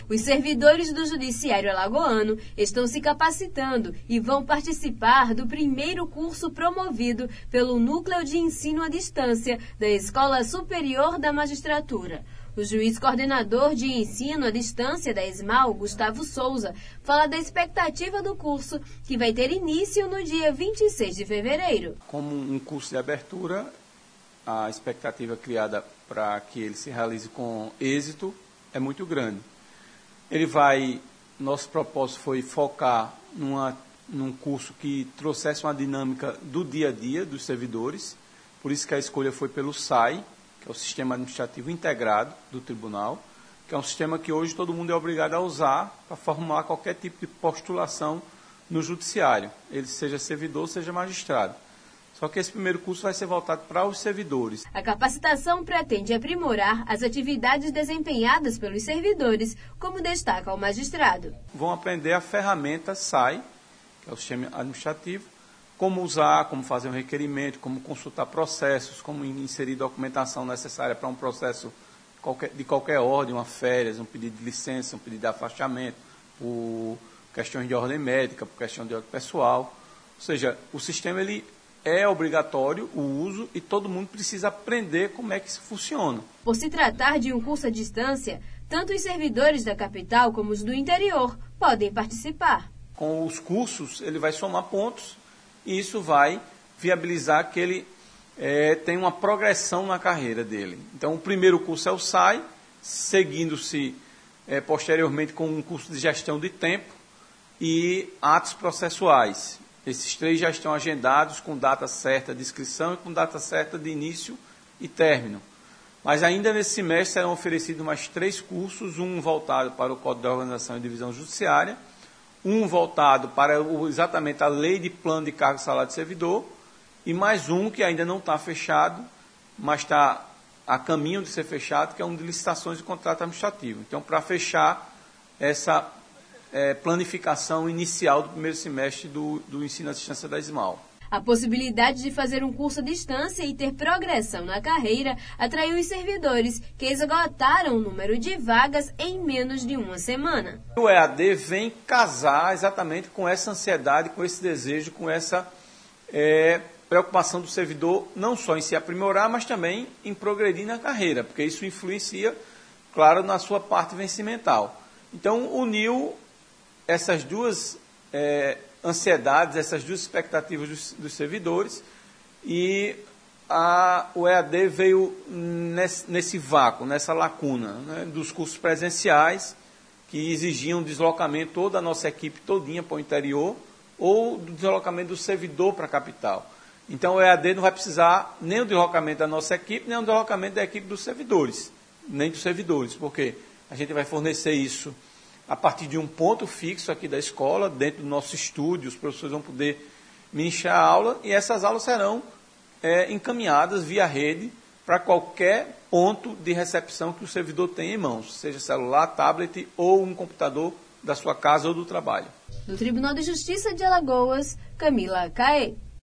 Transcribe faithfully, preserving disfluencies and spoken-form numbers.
Os servidores do Judiciário Alagoano estão se capacitando e vão participar do primeiro curso promovido pelo Núcleo de Ensino à Distância da Escola Superior da Magistratura. O juiz coordenador de ensino à distância da ESMAL, Gustavo Souza, fala da expectativa do curso, que vai ter início no dia vinte e seis de fevereiro. Como um curso de abertura, a expectativa criada para que ele se realize com êxito é muito grande. Ele vai, nosso propósito foi focar numa, num curso que trouxesse uma dinâmica do dia a dia dos servidores, por isso que a escolha foi pelo S A I, que é o Sistema Administrativo Integrado do Tribunal, que é um sistema que hoje todo mundo é obrigado a usar para formular qualquer tipo de postulação no judiciário, ele seja servidor, seja magistrado. Só que esse primeiro curso vai ser voltado para os servidores. A capacitação pretende aprimorar as atividades desempenhadas pelos servidores, como destaca o magistrado. Vão aprender a ferramenta S A I, que é o sistema administrativo, como usar, como fazer um requerimento, como consultar processos, como inserir documentação necessária para um processo de qualquer ordem, uma férias, um pedido de licença, um pedido de afastamento, por questões de ordem médica, por questão de ordem pessoal. Ou seja, o sistema ele é obrigatório o uso e todo mundo precisa aprender como é que isso funciona. Por se tratar de um curso à distância, tanto os servidores da capital como os do interior podem participar. Com os cursos, ele vai somar pontos e isso vai viabilizar que ele é, tenha uma progressão na carreira dele. Então, o primeiro curso é o S A I, seguindo-se é, posteriormente com um curso de gestão de tempo e atos processuais. Esses três já estão agendados com data certa de inscrição e com data certa de início e término. Mas ainda nesse semestre serão oferecidos mais três cursos, um voltado para o Código de Organização e Divisão Judiciária, um voltado para o, exatamente a Lei de Plano de Cargo e Salário do Servidor, e mais um que ainda não está fechado, mas está a caminho de ser fechado, que é um de licitações e contrato administrativo. Então, para fechar essa É, planificação inicial do primeiro semestre do, do ensino à distância da ESMAL. A possibilidade de fazer um curso à distância e ter progressão na carreira atraiu os servidores, que esgotaram o número de vagas em menos de uma semana. O E A D vem casar exatamente com essa ansiedade, com esse desejo, com essa é, preocupação do servidor, não só em se aprimorar, mas também em progredir na carreira, porque isso influencia, claro, na sua parte vencimental. Então, uniu essas duas é, ansiedades, essas duas expectativas dos, dos servidores e a, o E A D veio nesse, nesse vácuo, nessa lacuna, né, dos cursos presenciais que exigiam deslocamento toda a nossa equipe todinha para o interior ou do deslocamento do servidor para a capital. Então o E A D não vai precisar nem o deslocamento da nossa equipe, nem o deslocamento da equipe dos servidores, nem dos servidores, porque a gente vai fornecer isso a partir de um ponto fixo aqui da escola, dentro do nosso estúdio, os professores vão poder ministrar a aula e essas aulas serão é, encaminhadas via rede para qualquer ponto de recepção que o servidor tenha em mãos, seja celular, tablet ou um computador da sua casa ou do trabalho. Do Tribunal de Justiça de Alagoas, Camila Caê.